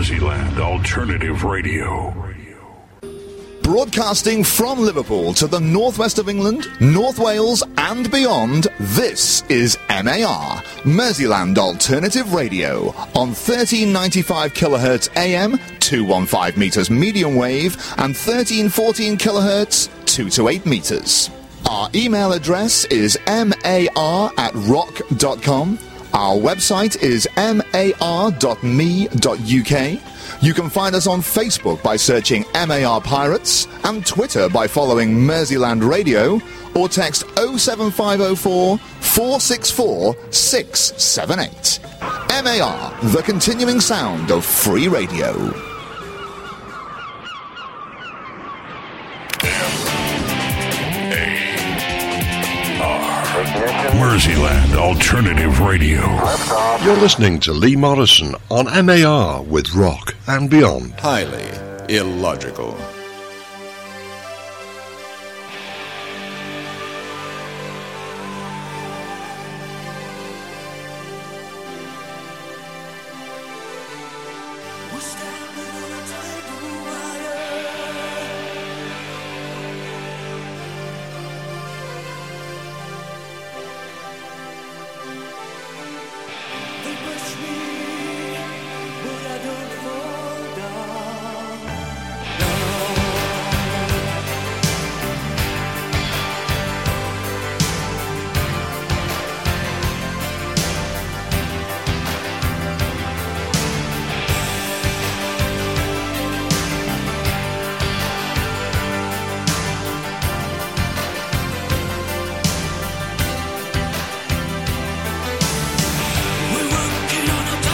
Merseyland Alternative Radio. Broadcasting from Liverpool to the northwest of England, North Wales and beyond, this is MAR, Merseyland Alternative Radio, on 1395 kHz AM, 215 metres medium wave, and 1314 kHz, 2 to 8 metres. Our email address is mar@rock.com. Our website is mar.me.uk. You can find us on Facebook by searching MAR Pirates and Twitter by following Merseyland Radio, or text 07504 464 678. MAR, the continuing sound of free radio. Merseyland Alternative Radio. You're listening to Lee Morrison on MAR with Rock and Beyond. Highly illogical. We're working on a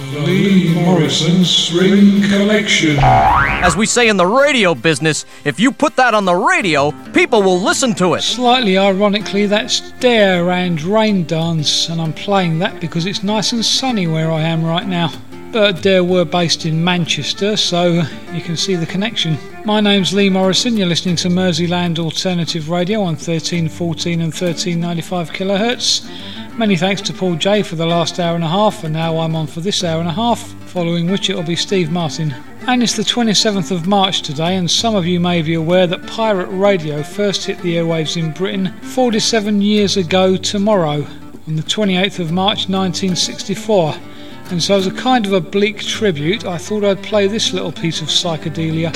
Lee Morrison String Collection. As we say in the radio business, if you put that on the radio, people will listen to it. Slightly ironically, that's Dare and Rain Dance, and I'm playing that because it's nice and sunny where I am right now. But Dare were based in Manchester, so you can see the connection. My name's Lee Morrison, you're listening to Merseyland Alternative Radio on 1314 and 1395 kHz. Many thanks to Paul J for the last hour and a half, and now I'm on for this hour and a half, following which it'll be Steve Martin. And it's the 27th of March today, and some of you may be aware that pirate radio first hit the airwaves in Britain 47 years ago tomorrow, on the 28th of March 1964. And so as a kind of a bleak tribute, I thought I'd play this little piece of psychedelia.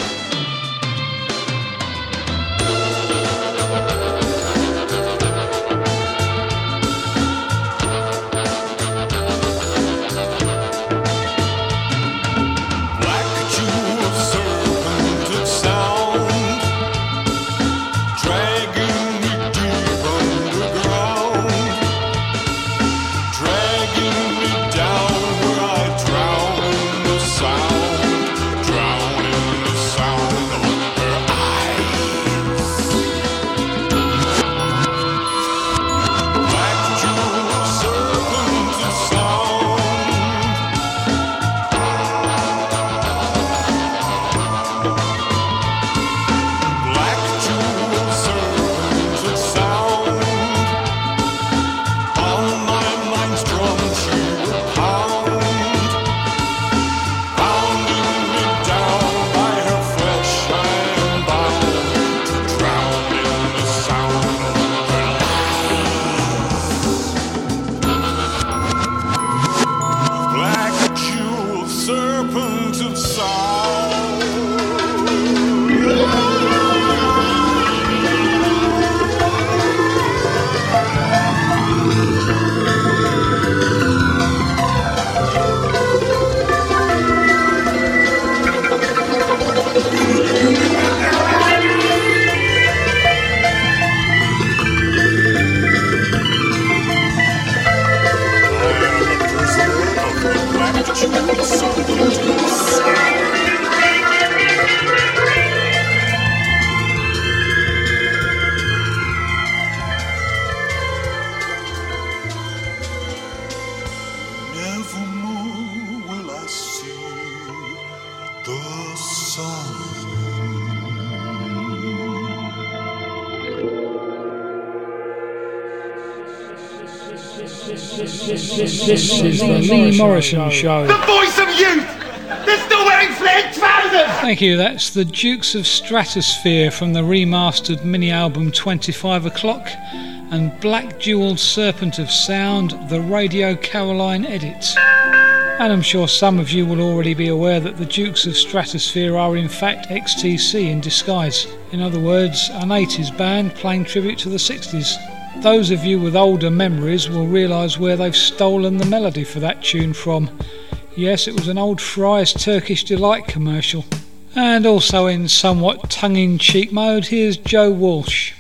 This is the Lee Morrison Show. The voice of youth! They're still wearing flared trousers! Thank you, that's the Dukes of Stratosphere from the remastered mini-album 25 O'Clock, and Black Jeweled Serpent of Sound, the Radio Caroline edit. And I'm sure some of you will already be aware that the Dukes of Stratosphere are in fact XTC in disguise. In other words, an 80s band playing tribute to the 60s. Those of you with older memories will realise where they've stolen the melody for that tune from. Yes, it was an old Fry's Turkish Delight commercial. And also in somewhat tongue-in-cheek mode, here's Joe Walsh.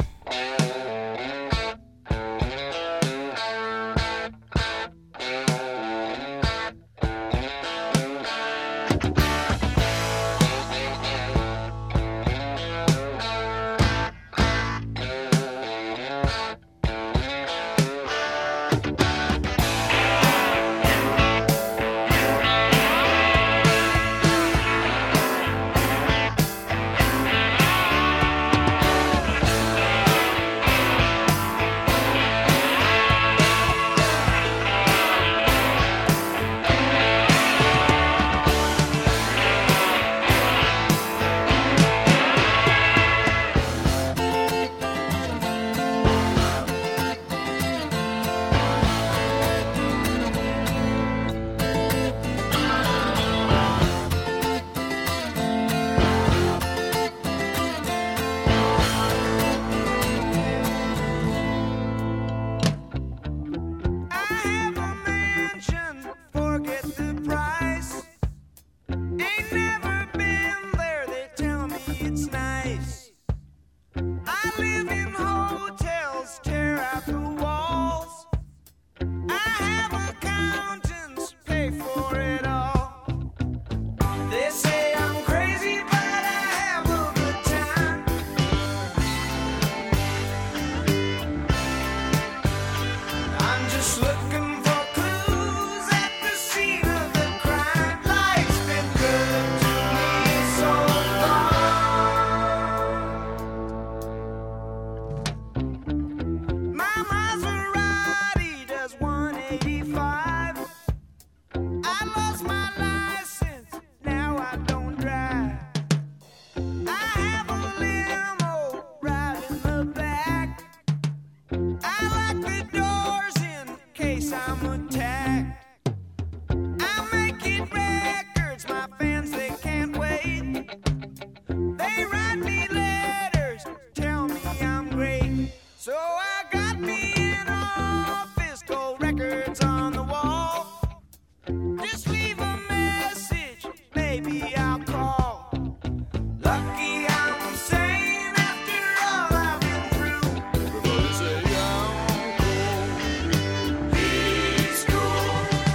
just looking for clues at the scene of the crime. Life's been good to me so far. My Maserati does 185. I lost my license, now I don't drive. I have a limo right in the back. I lock the doors in case I'm attacked. I'm making records, my fans, they can't wait. They write me letters, tell me I'm great. So I got me an office, gold records on the wall. Just leave a message, maybe I'll call. Lucky I'm sane after all I've been through. Everybody say I'm cool. He's cool.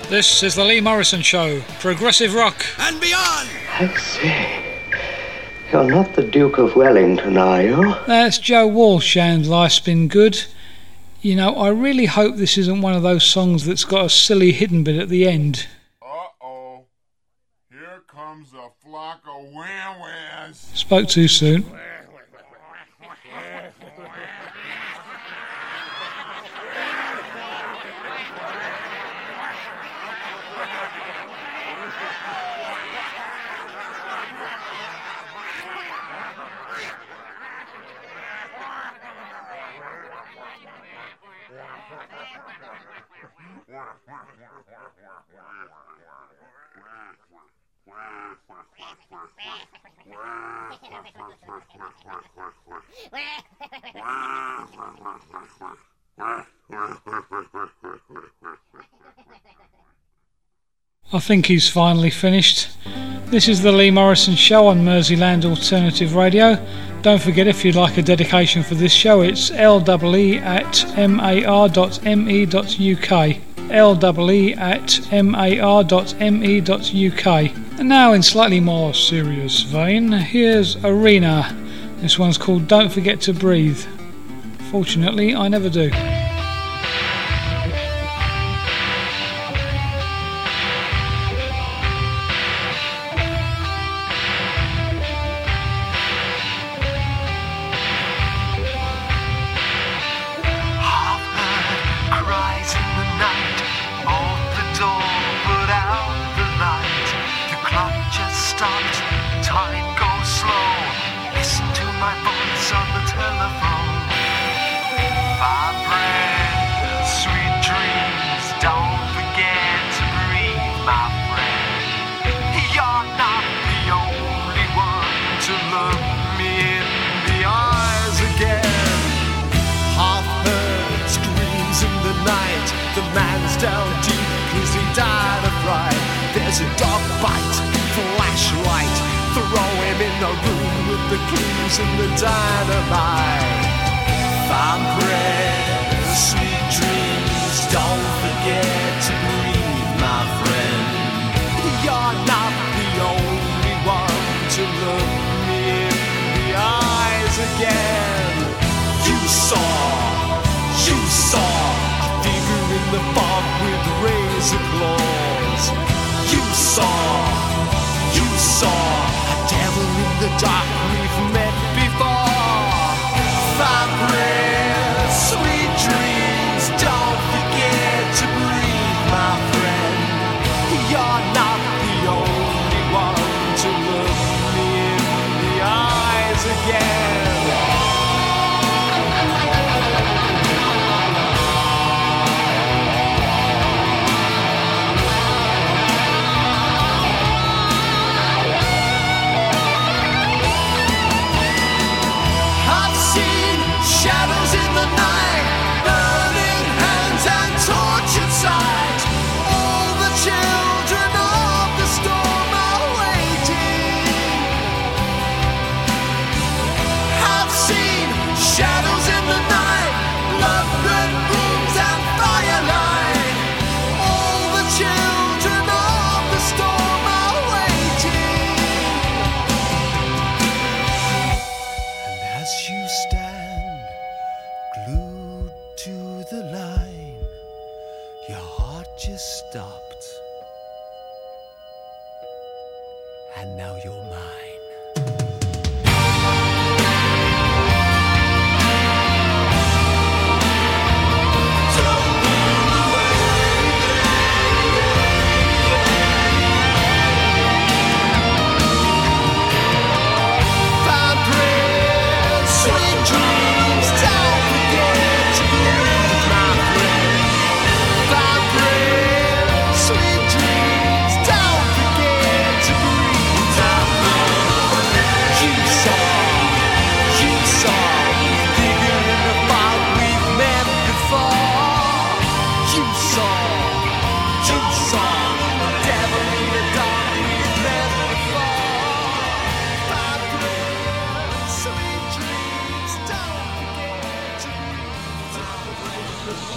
This is the Lee Morrison Show, progressive rock and beyond. I say, you're not the Duke of Wellington, are you? That's Joe Walsh and Life's Been Good. You know, I really hope this isn't one of those songs that's got a silly hidden bit at the end. Uh-oh. Here comes a flock of wham-whams. Spoke too soon. I think he's finally finished. This is the Lee Morrison Show on Merseyland Alternative Radio. Don't forget, if you'd like a dedication for this show, it's lee@mar.me.uk. lee@mar.me.uk. And now, in slightly more serious vein, here's Arena. This one's called Don't Forget to Breathe. Fortunately, I never do. There's a dog bite, flashlight, throw him in the room with the clues and the dynamite. Farm bread, sweet dreams, don't forget to breathe, my friend. You're not the only one to look me in the eyes again. You saw a figure in the fog with razor claws. You saw a devil in the dark we've met before. Find breath, sweet dreams, don't forget to breathe, my friend. You're not the only one to look me in the eyes again. Shadows in the night, burning hands and tortured sight. All the children of the storm are waiting. I've seen shadows in the night, blood-red rooms and firelight. All the children of the storm are waiting. And as you stand glued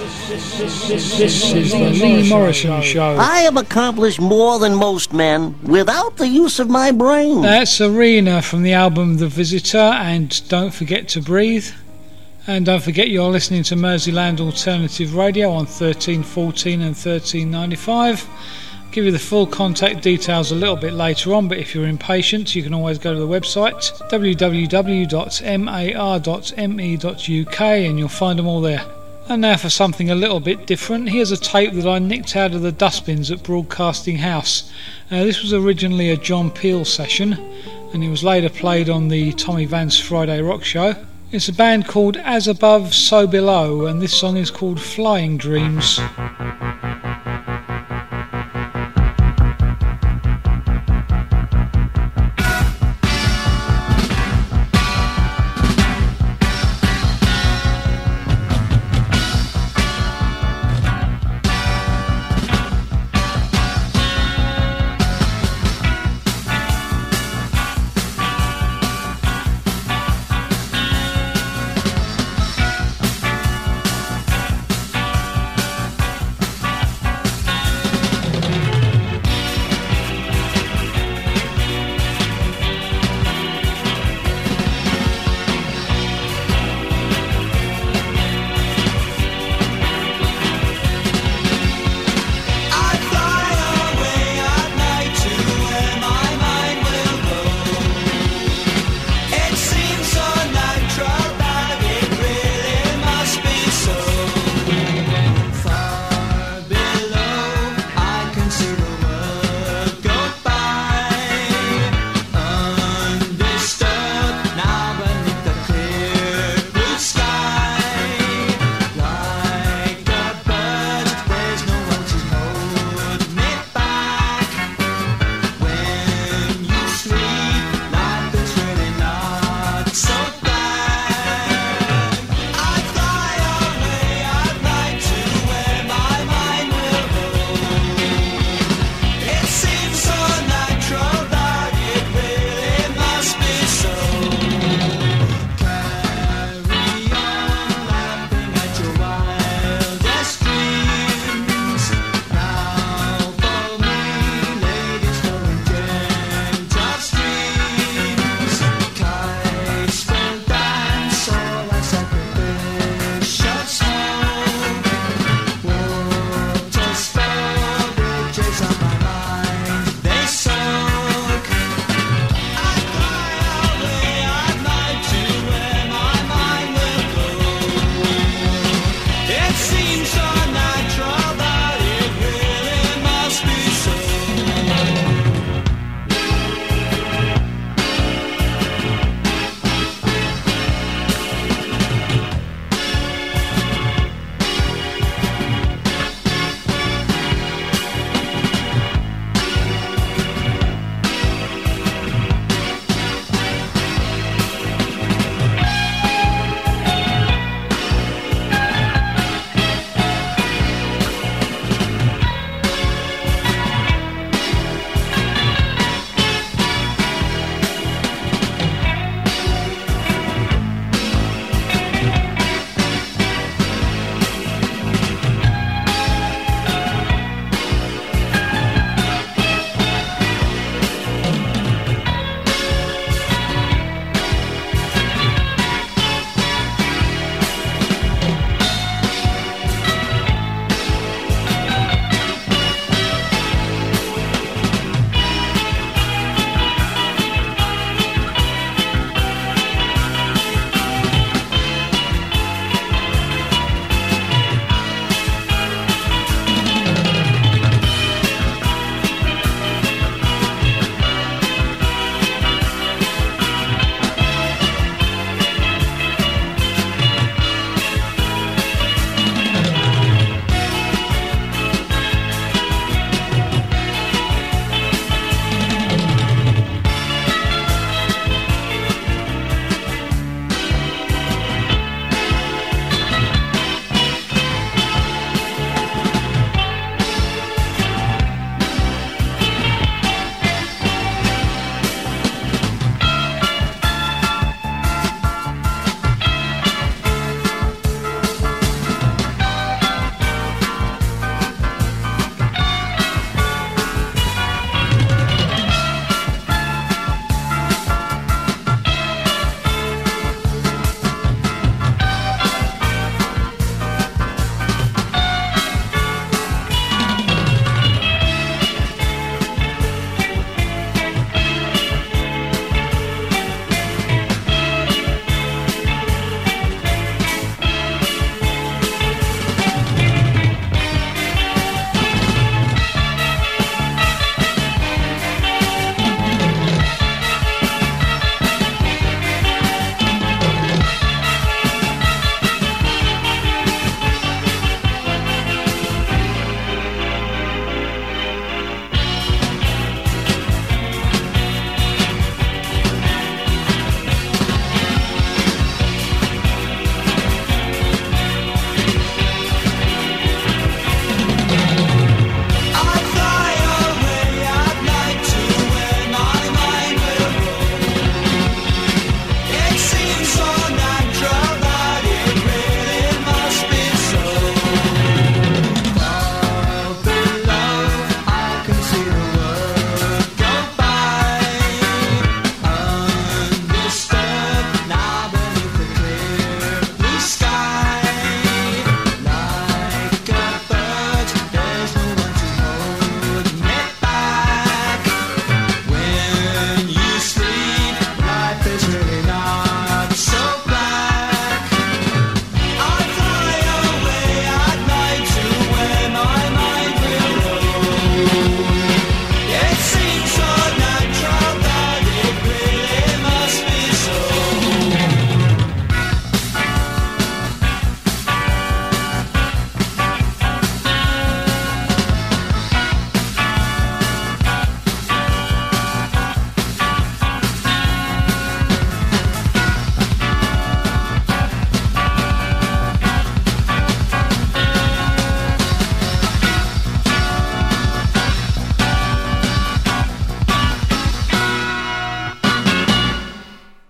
This is the Lee Morrison Show. I have accomplished more than most men without the use of my brain. That's Arena from the album The Visitor, and Don't Forget to Breathe. And don't forget you're listening to Merseyland Alternative Radio on 1314 and 1395. I'll give you the full contact details a little bit later on, but if you're impatient you can always go to the website www.mar.me.uk and you'll find them all there. And now for something a little bit different. Here's a tape that I nicked out of the dustbins at Broadcasting House. This was originally a John Peel session, and it was later played on the Tommy Vance Friday Rock Show. It's a band called As Above, So Below, and this song is called Flying Dreams.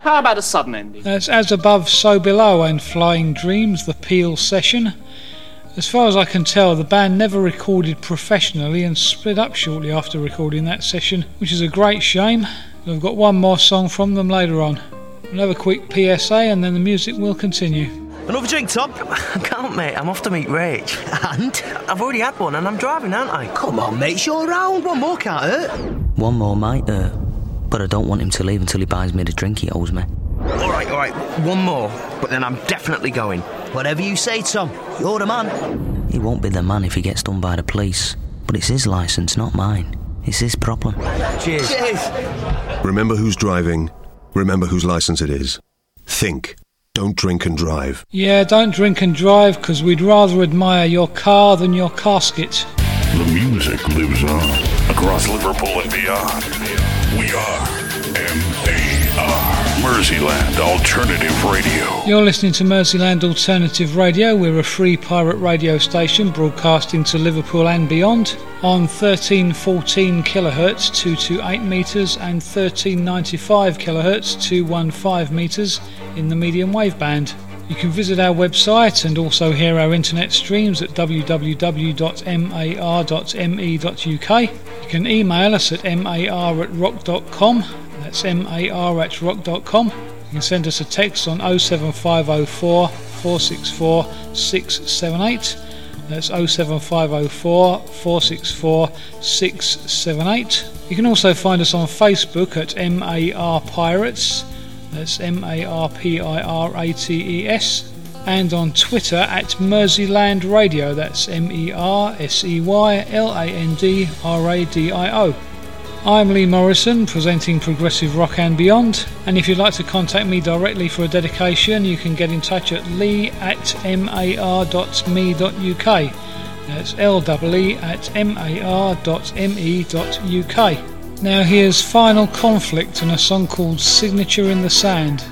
How about a sudden ending? That's As Above, So Below and Flying Dreams, the Peel session. As far as I can tell, the band never recorded professionally and split up shortly after recording that session, which is a great shame. I've got one more song from them later on. We'll have a quick PSA and then the music will continue. Another drink, Tom? I can't, mate. I'm off to meet Rach. And? I've already had one and I'm driving, aren't I? Come on, mate. It's your round. One more can't hurt. One more might hurt. But I don't want him to leave until he buys me the drink he owes me. All right. One more. But then I'm definitely going. Whatever you say, Tom. You're the man. He won't be the man if he gets done by the police. But it's his licence, not mine. It's his problem. Cheers. Remember who's driving. Remember whose licence it is. Think. Don't drink and drive. Yeah, don't drink and drive, because we'd rather admire your car than your casket. The music lives on across Liverpool and beyond. We are MAR, Merseyland Alternative Radio. You're listening to Merseyland Alternative Radio. We're a free pirate radio station broadcasting to Liverpool and beyond on 1314 kilohertz 228 metres and 1395 kilohertz 215 metres in the medium wave band. You can visit our website and also hear our internet streams at www.mar.me.uk. You can email us at mar@rock.com. That's mar@rock.com. You can send us a text on 07504 464 678. That's 07504 464 678. You can also find us on Facebook at MAR Pirates. That's MARPIRATES, and on Twitter at Merseyland Radio. That's MERSEYLANDRADIO. I'm Lee Morrison, presenting Progressive Rock and Beyond, and if you'd like to contact me directly for a dedication, you can get in touch at lee@mar.me.uk. That's LEE@mar.me.uk. Now here's Final Conflict and a song called Signature in the Sand.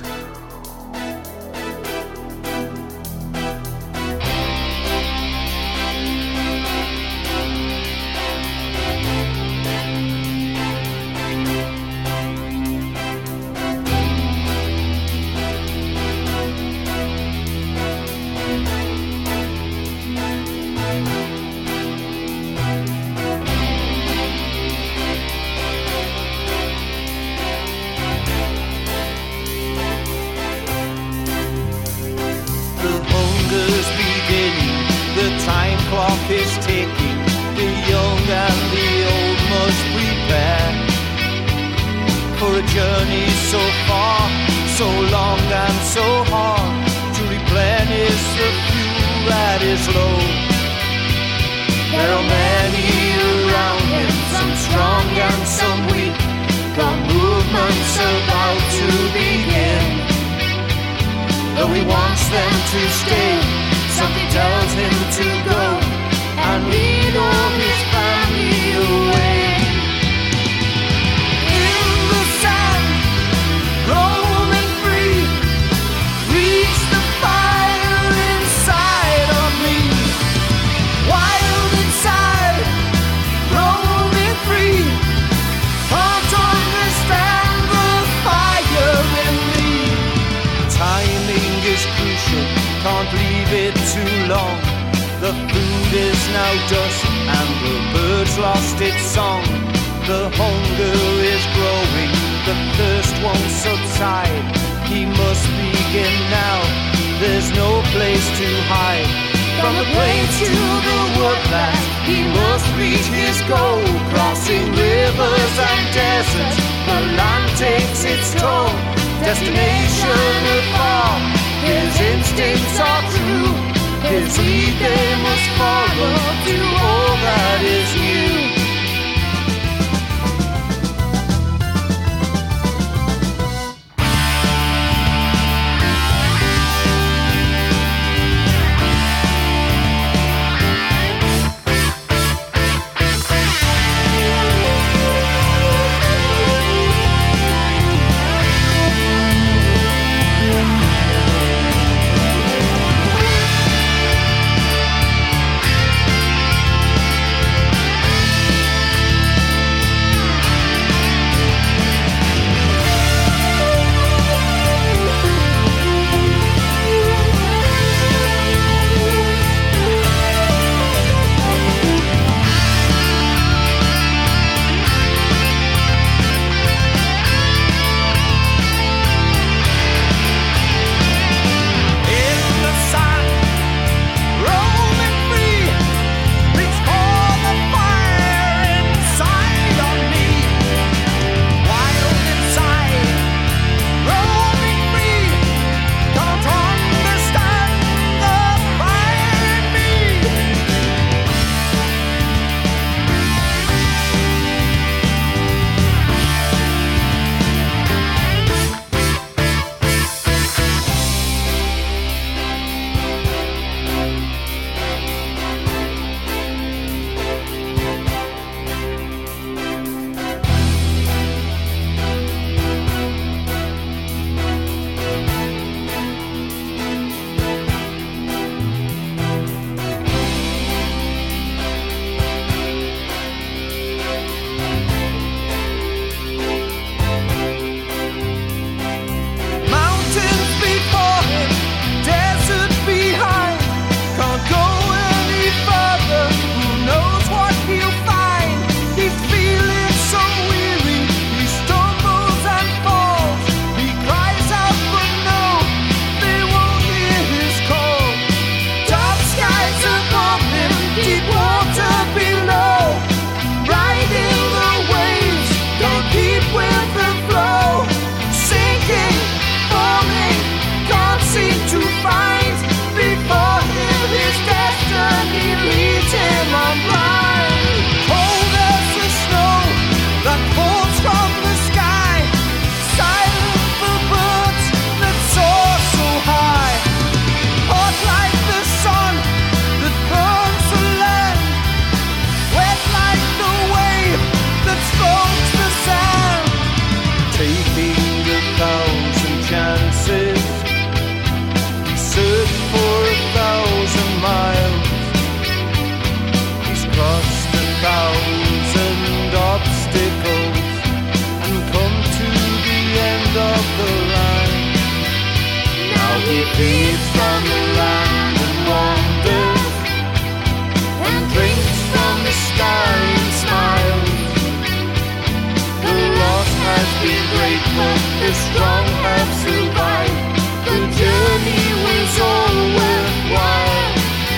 He feeds from the land and wanders, and drinks from the sky and smiles. The loss has been great, but the strong have survived. The journey was all worthwhile.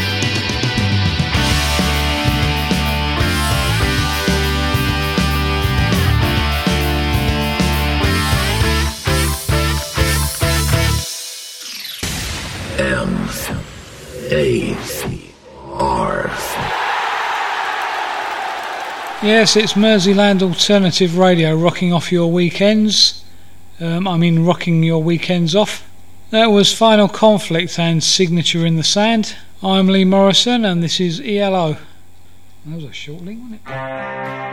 M-A-R. Yes, it's Merseyland Alternative Radio, rocking off your weekends. Rocking your weekends off. That was Final Conflict and Signature in the Sand. I'm Lee Morrison and this is ELO. That was a short link, wasn't it?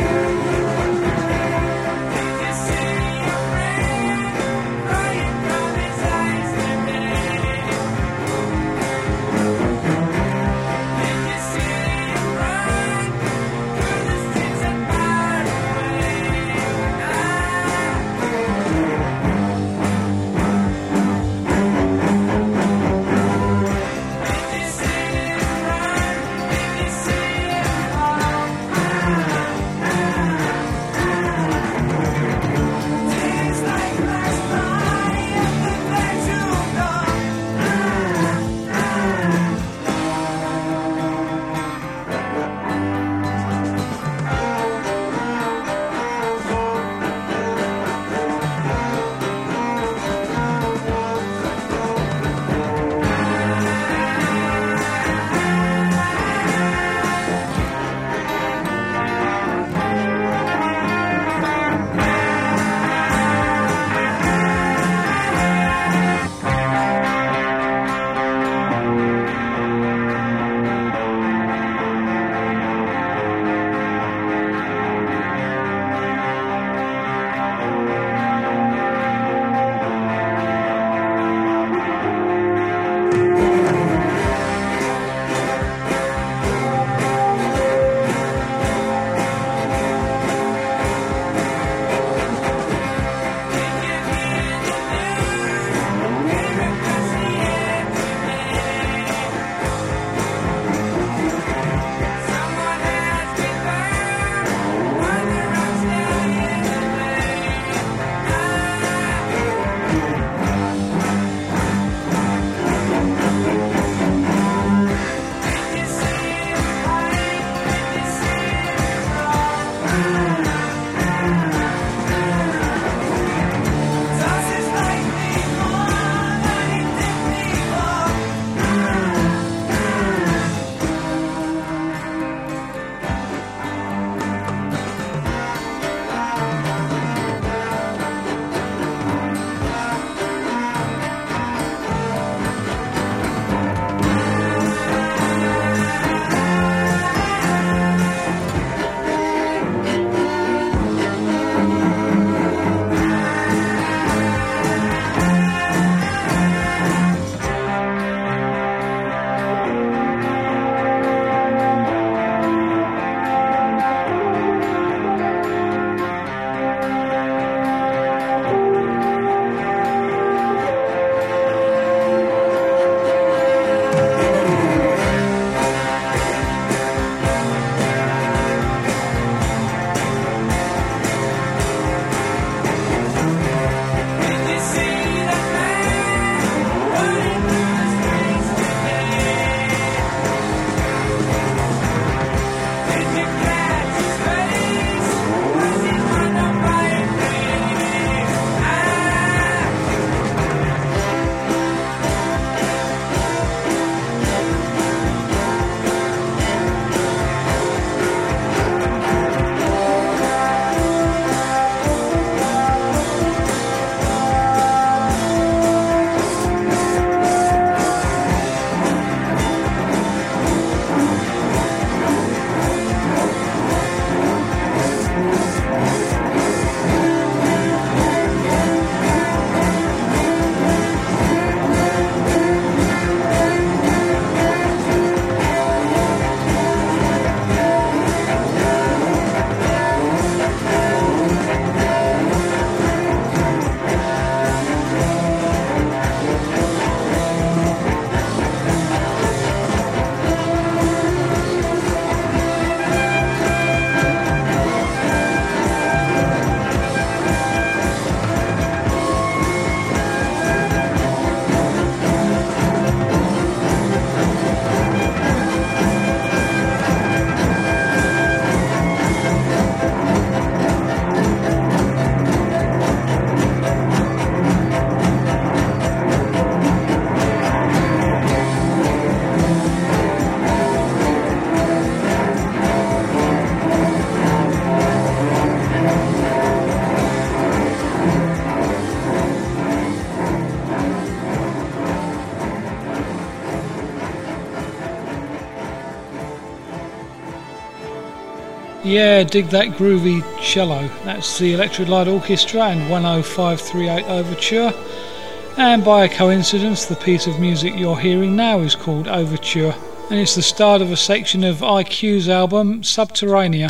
Did you see a rain crying down Yeah, dig that groovy cello. That's the Electric Light Orchestra and 10538 Overture. And by a coincidence, the piece of music you're hearing now is called Overture, and it's the start of a section of IQ's album Subterranea.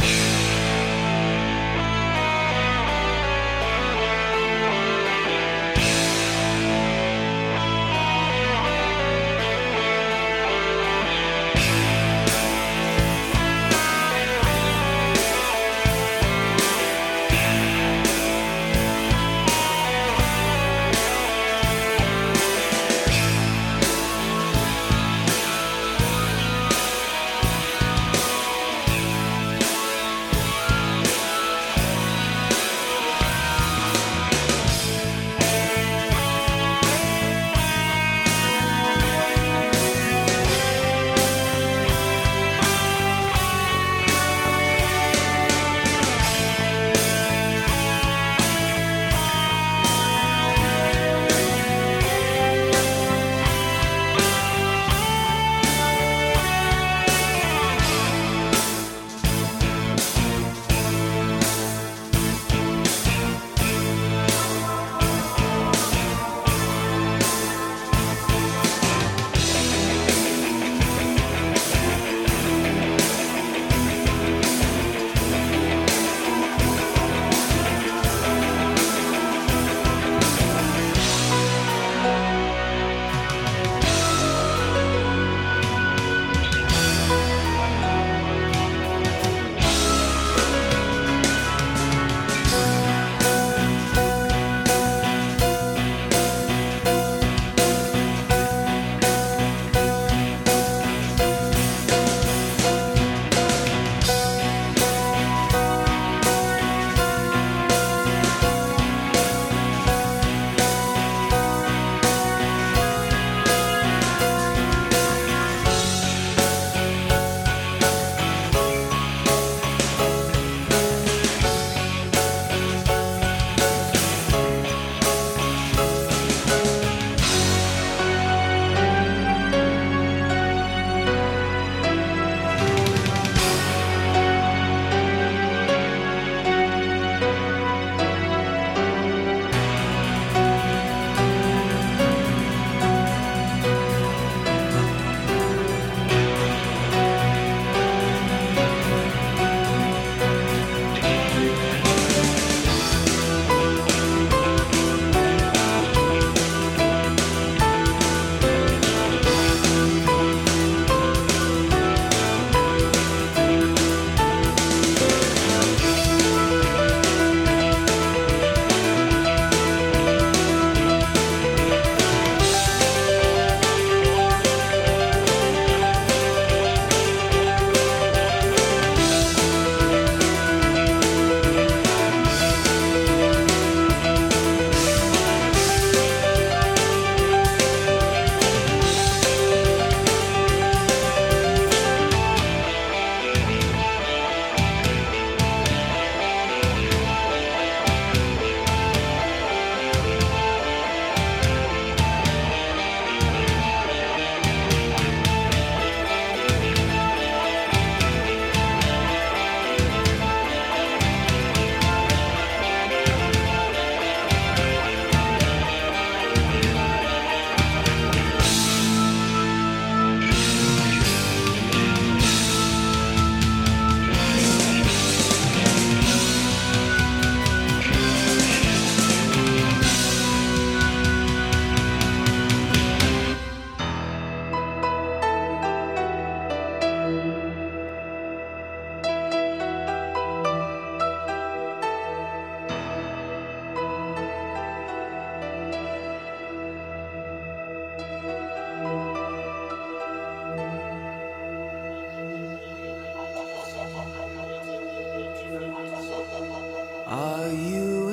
Are you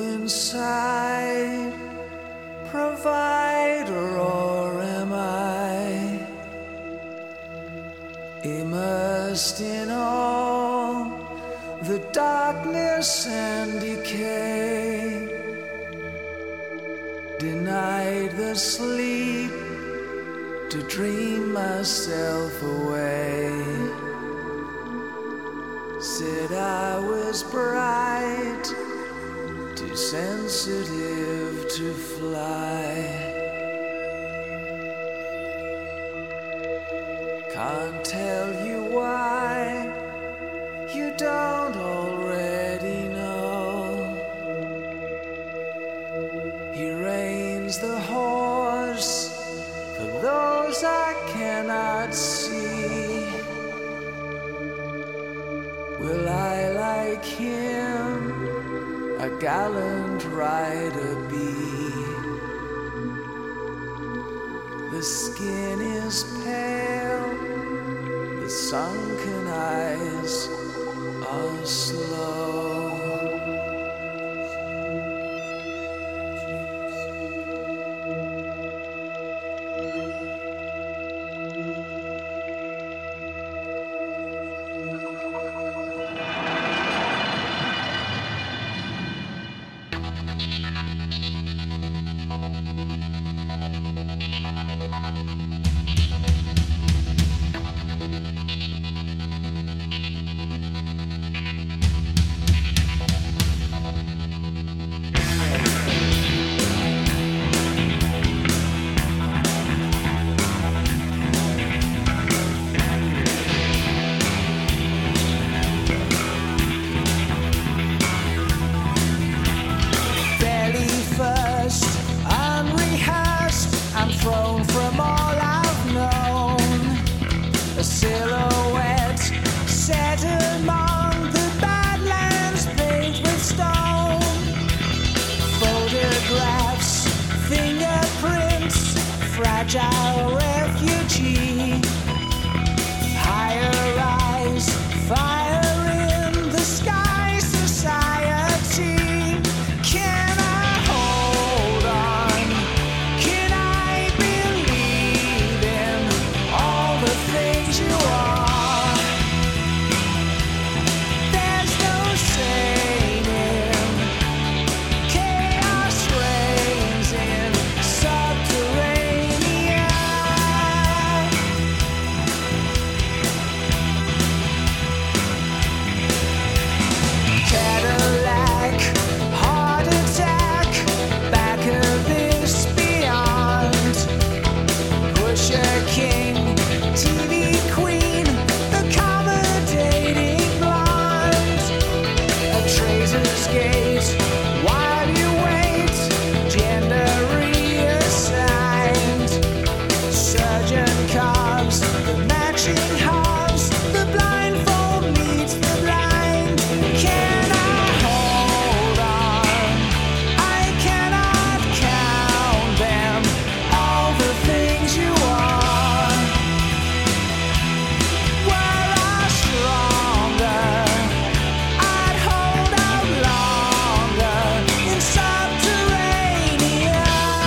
inside, provider, or am I immersed in all the darkness and decay, denied the sleep to dream myself away? Said I was bright, too sensitive to fly. Can't tell you why, you don't already know. He reins the horse for those I cannot see. Will I, like him, a gallant rider be? The skin is pale, the sunken eyes are slow. Fragile refugee, higher rise, fire in the sky society. Can I hold on? Can I believe in all the things you are? There's no saying, chaos reigns in subterranean. Cadillac, heart attack, back of this beyond. Pusher king, TV queen, accommodating blonde. A traitor's gate, while you wait, gender reassigned. Surgeon carves, the matching halves, the blindfold meets the blind. Can I hold on? I cannot count them, all the things you are. Were I stronger, I'd hold out longer in subterranean.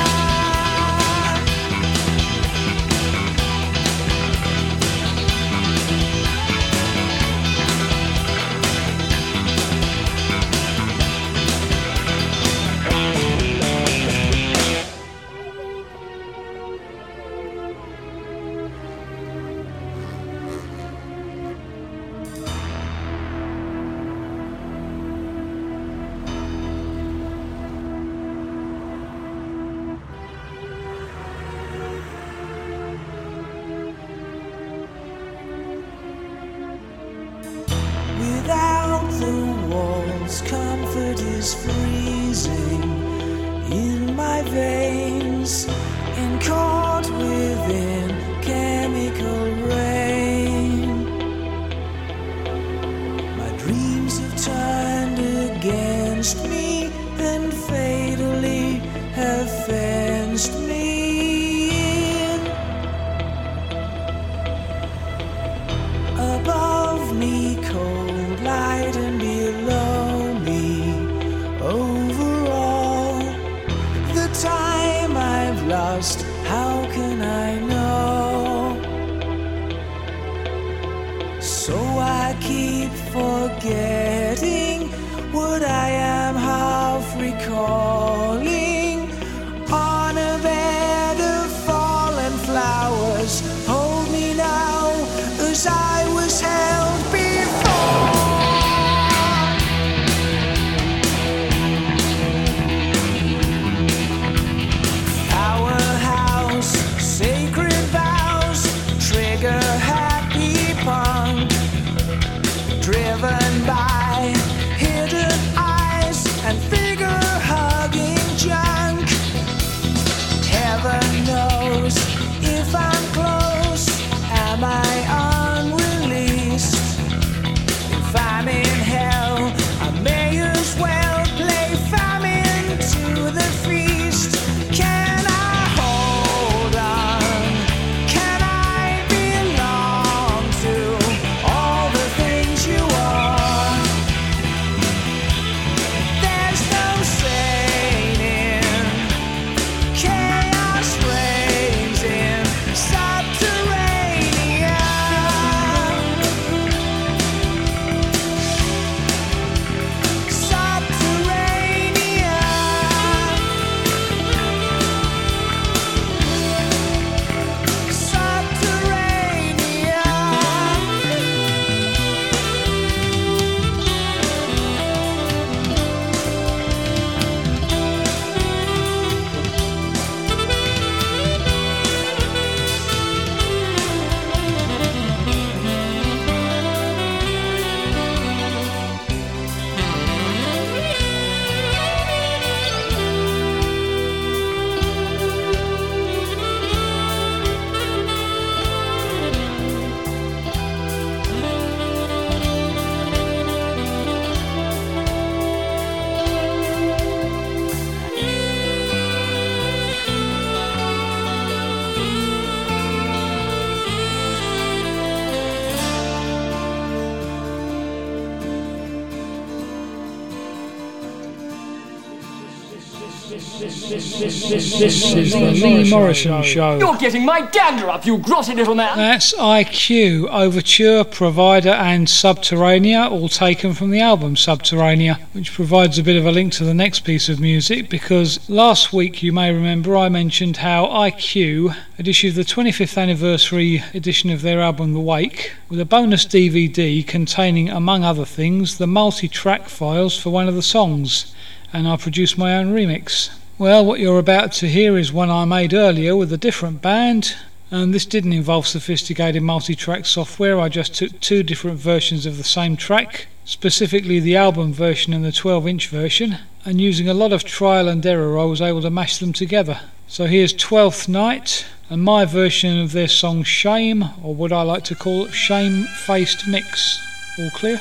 Without the walls, comfort is freezing in my veins, and caught within chemical rain. My dreams have turned against me and fatally have fenced me in. Above me, cold light, and below me, overall, the time I've lost, how can I know? So I keep forgetting what I am half recalling. On a bed of fallen flowers, hold me now as I was held before. This is the Lee Morrison Show. You're getting my dander up, you grotty little man. That's IQ, Overture, Provider and Subterranea, all taken from the album Subterranea, which provides a bit of a link to the next piece of music, because last week you may remember I mentioned how IQ had issued the 25th anniversary edition of their album The Wake, with a bonus DVD containing, among other things, the multi-track files for one of the songs, and I produced my own remix. Well, what you're about to hear is one I made earlier with a different band, and this didn't involve sophisticated multi-track software. I just took two different versions of the same track, specifically the album version and the 12-inch version, and using a lot of trial and error I was able to mash them together. So here's 12th Night and my version of their song Shame, or what I like to call Shame-Faced Mix. All clear?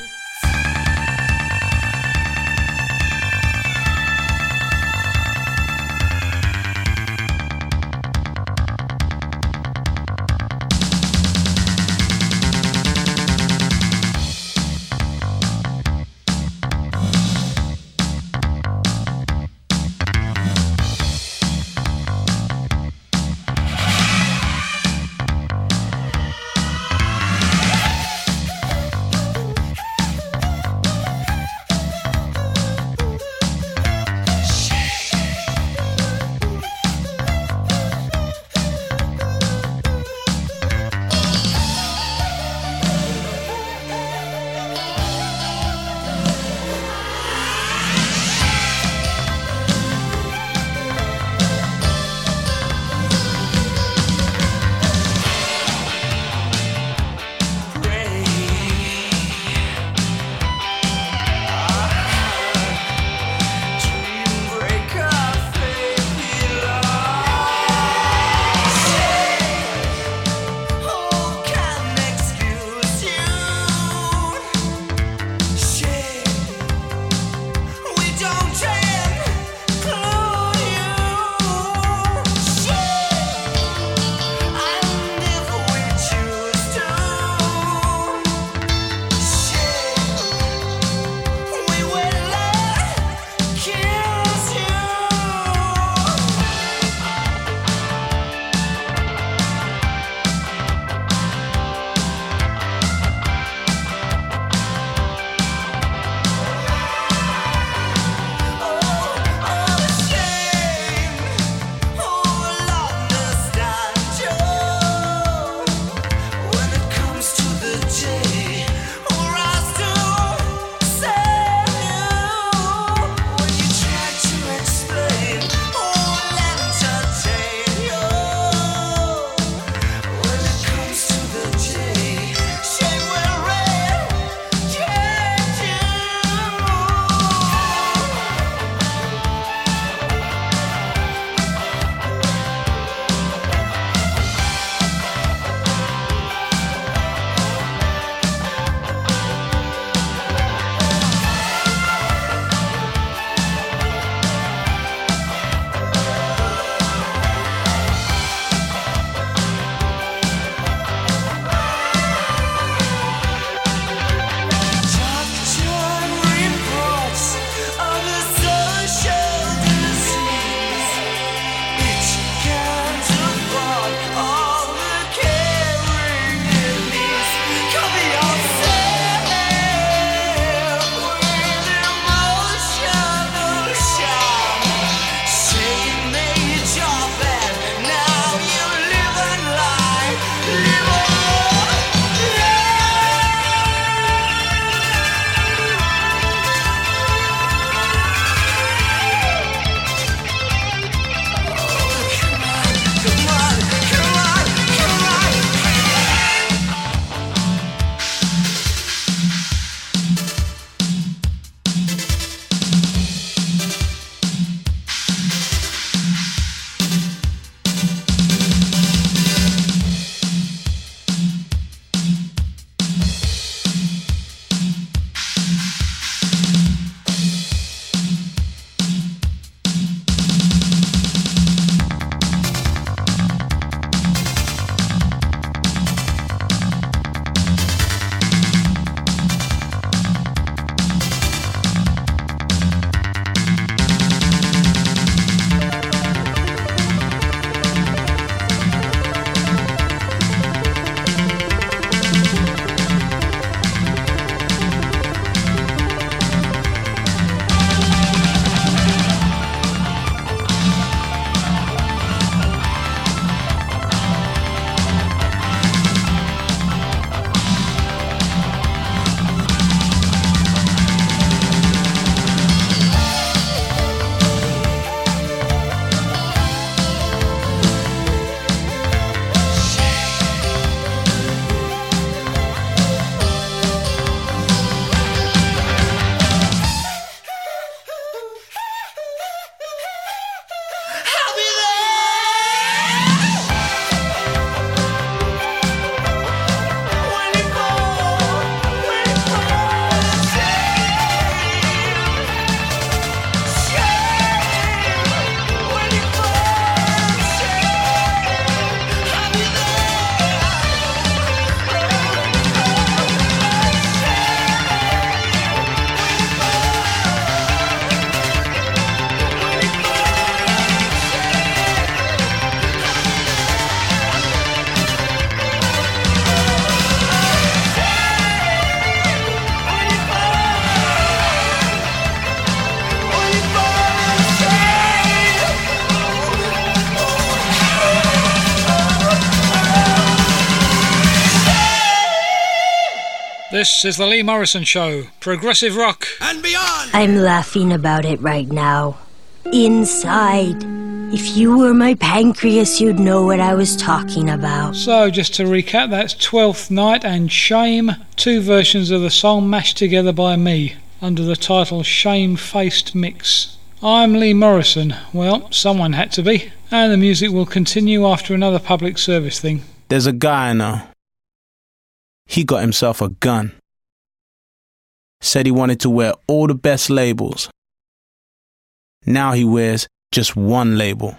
This is the Lee Morrison Show, progressive rock and beyond. I'm laughing about it right now. Inside. If you were my pancreas, you'd know what I was talking about. So, just to recap, that's 12th Night and Shame, two versions of the song mashed together by me, under the title Shame-Faced Mix. I'm Lee Morrison. Well, someone had to be. And the music will continue after another public service thing. There's a guy I know. He got himself a gun. Said he wanted to wear all the best labels. Now he wears just one label.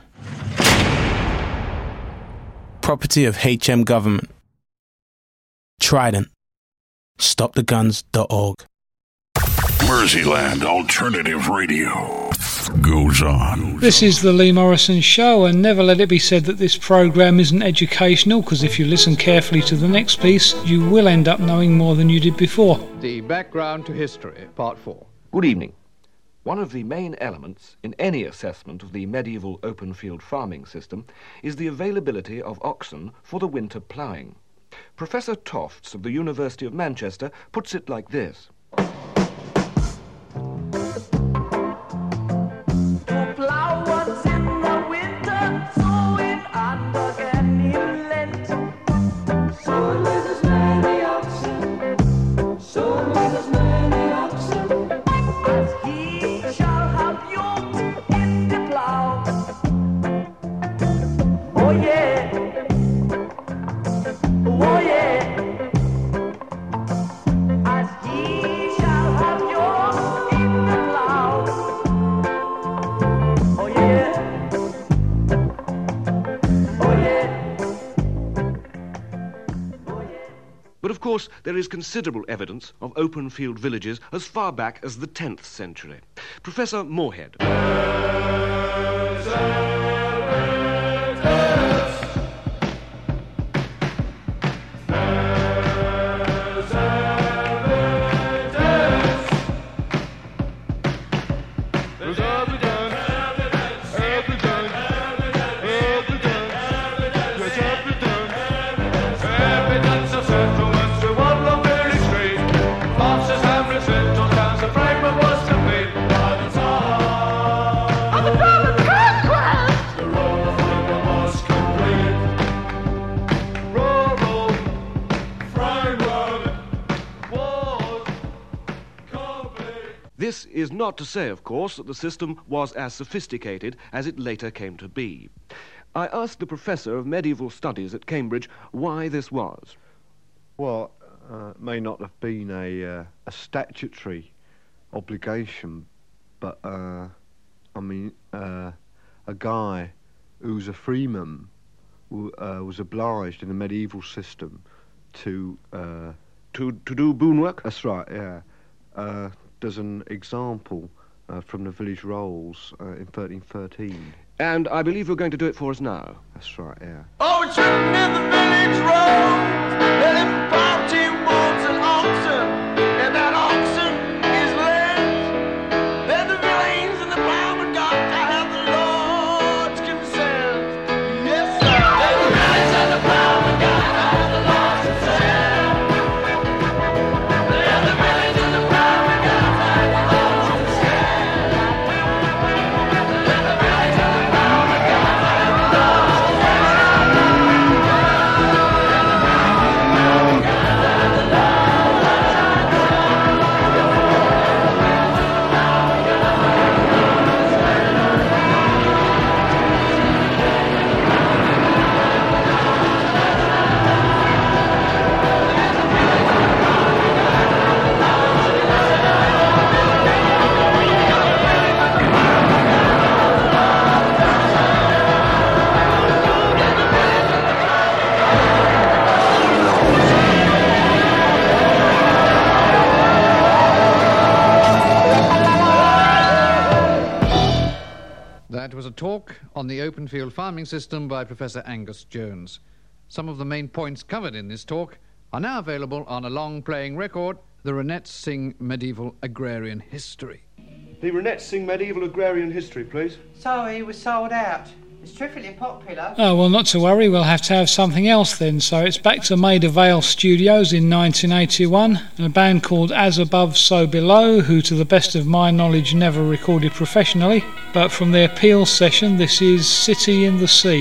Property of HM government. Trident. StopTheGuns.org. Merseyland Alternative Radio goes on. This is the Lee Morrison Show, and never let it be said that this programme isn't educational, because if you listen carefully to the next piece, you will end up knowing more than you did before. The background to history, part 4. Good evening. One of the main elements in any assessment of the medieval open field farming system is the availability of oxen for the winter ploughing. Professor Tofts of the University of Manchester puts it like this. But of course, there is considerable evidence of open field villages as far back as the 10th century. Professor Moorhead. This is not to say, of course, that the system was as sophisticated as it later came to be. I asked the Professor of Medieval Studies at Cambridge why this was. Well, it may not have been a statutory obligation, but, a guy who's a freeman was obliged in the medieval system to do boon work? That's right, yeah. There's an example from the village rolls in 1313. And I believe you're going to do it for us now. That's right, yeah. Oh, it's written in the village rolls, let him party wolves and oxen, and that oxen is led. Then the villains and the plowmen got to have the Lord's consent. Yes, sir. Then the villains and the plowmen got to have the Lord's consent. Then the villains and the plowmen got to have the Lord's consent. Then the villains and the plowmen got to have the Lord's That was a talk on the open field farming system by Professor Angus Jones. Some of the main points covered in this talk are now available on a long-playing record, the Ronettes Sing Medieval Agrarian History. The Ronettes Sing Medieval Agrarian History, please. Sorry, we're sold out. It's terrifically popular. Oh, well, not to worry, we'll have to have something else then. So it's back to Maida Vale Studios in 1981, and a band called As Above, So Below, who to the best of my knowledge never recorded professionally. But from their Peel session, this is City in the Sea.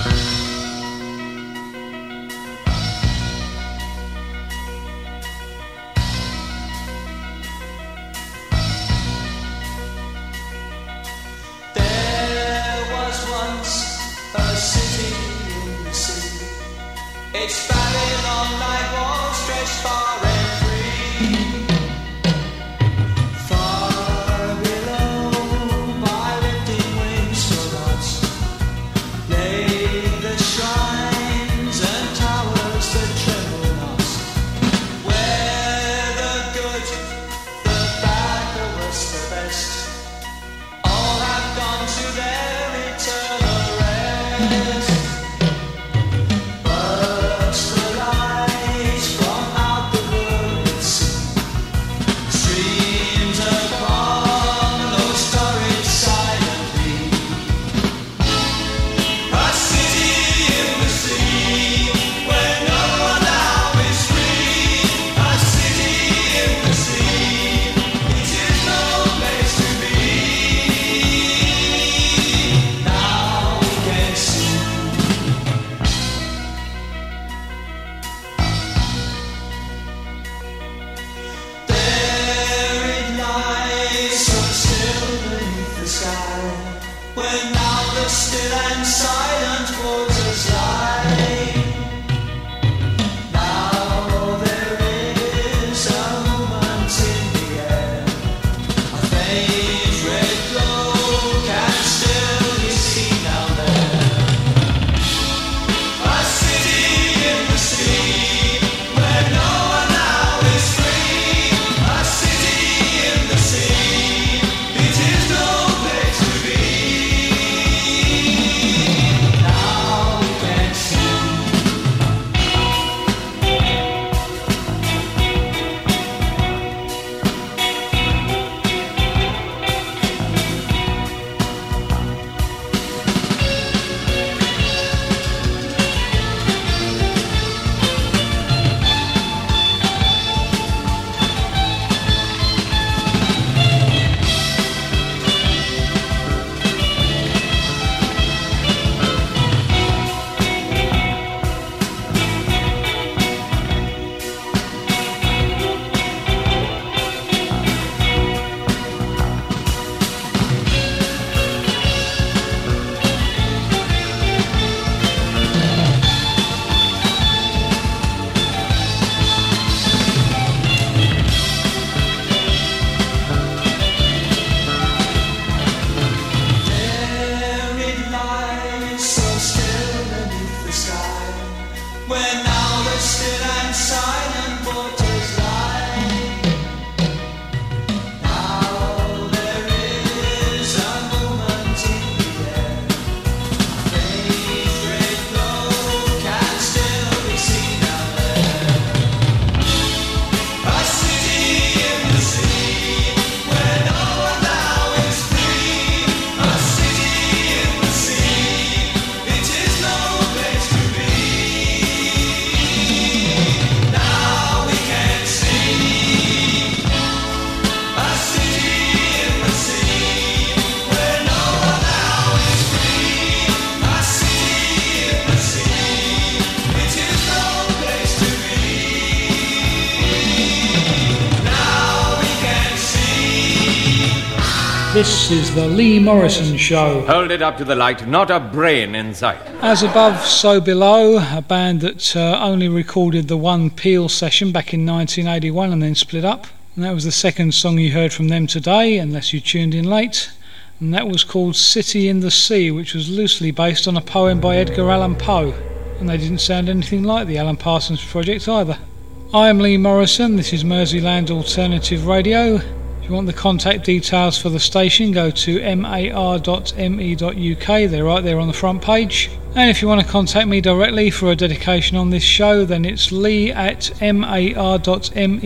This is the Lee Morrison Show. Hold it up to the light, not a brain in sight. As Above, So Below, a band that only recorded the one Peel session back in 1981 and then split up. And that was the second song you heard from them today, unless you tuned in late. And that was called City in the Sea, which was loosely based on a poem by Edgar Allan Poe. And they didn't sound anything like the Alan Parsons Project either. I am Lee Morrison, this is Merseyland Alternative Radio. If you want the contact details for the station, go to mar.me.uk, they're right there on the front page. And if you want to contact me directly for a dedication on this show, then it's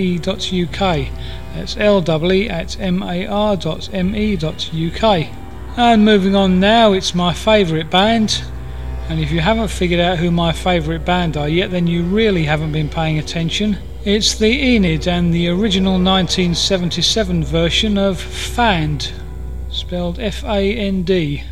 lee@mar.me.uk. That's LEE@mar.me.uk. And moving on now, it's my favourite band. And if you haven't figured out who my favourite band are yet, then you really haven't been paying attention. It's the Enid and the original 1977 version of Fand, spelled F-A-N-D.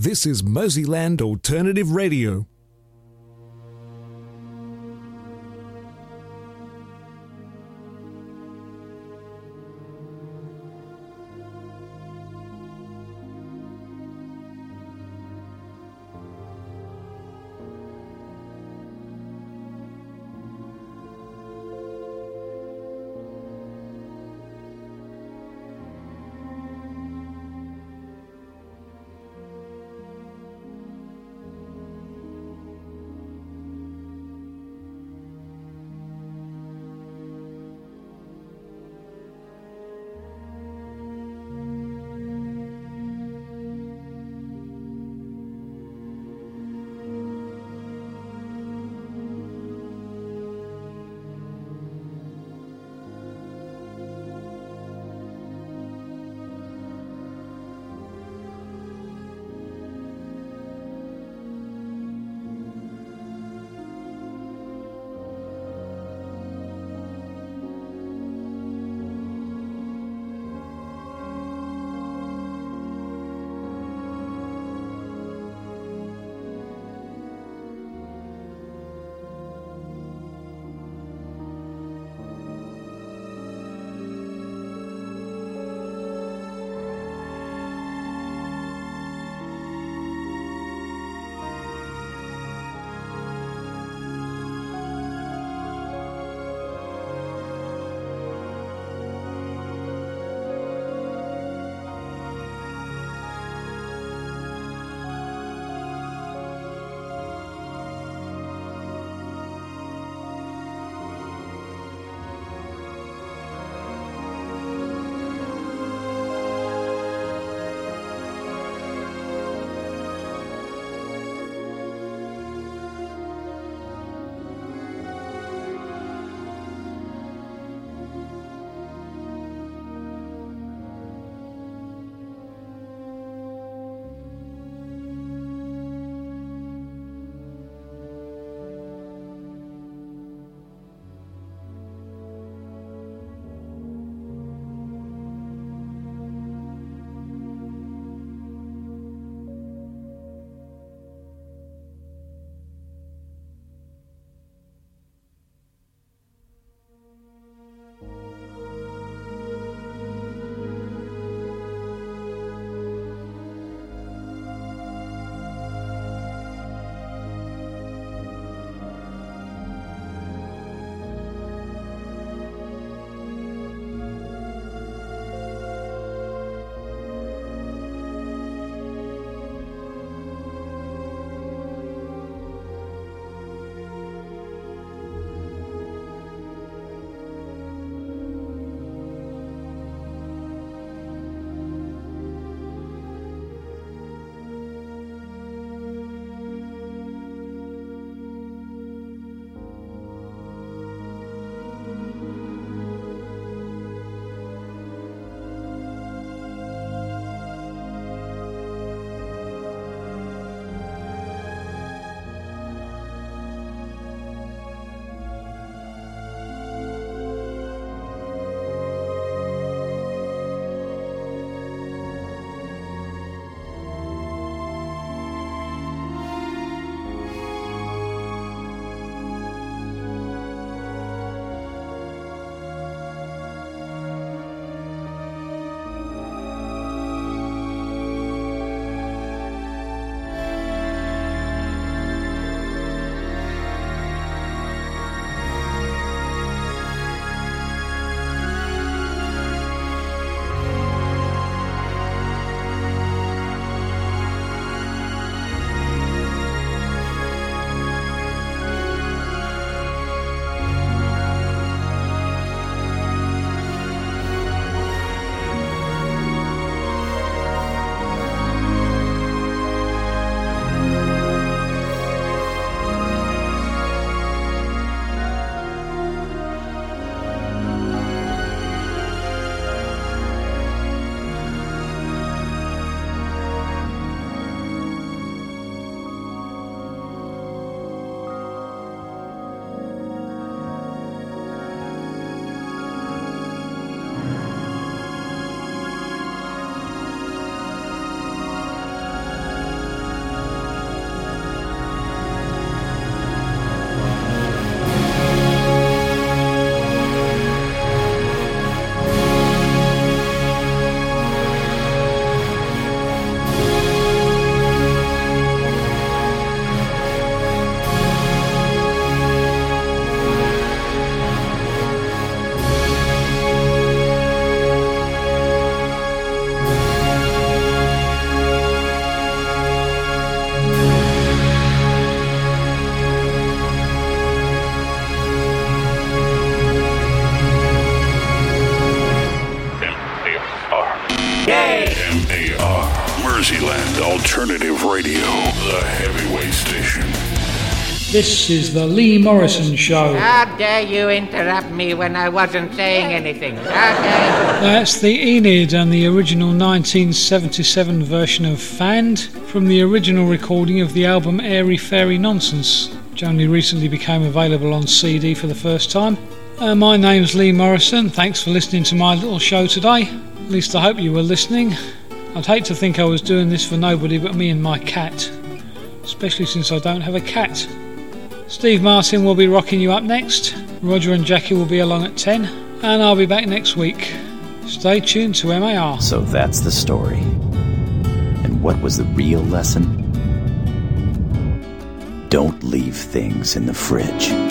This is Merseyland Alternative Radio. Merseyland Alternative Radio, the heavyweight station. This is the Lee Morrison Show. How dare you interrupt me when I wasn't saying anything? How dare you? That's the Enid and the original 1977 version of Fanned from the original recording of the album Airy Fairy Nonsense, which only recently became available on CD for the first time. My name's Lee Morrison. Thanks for listening to my little show today. At least I hope you were listening. I'd hate to think I was doing this for nobody but me and my cat, especially since I don't have a cat. Steve Martin will be rocking you up next. Roger and Jackie will be along at 10, and I'll be back next week. Stay tuned to MAR. So that's the story. And what was the real lesson? Don't leave things in the fridge.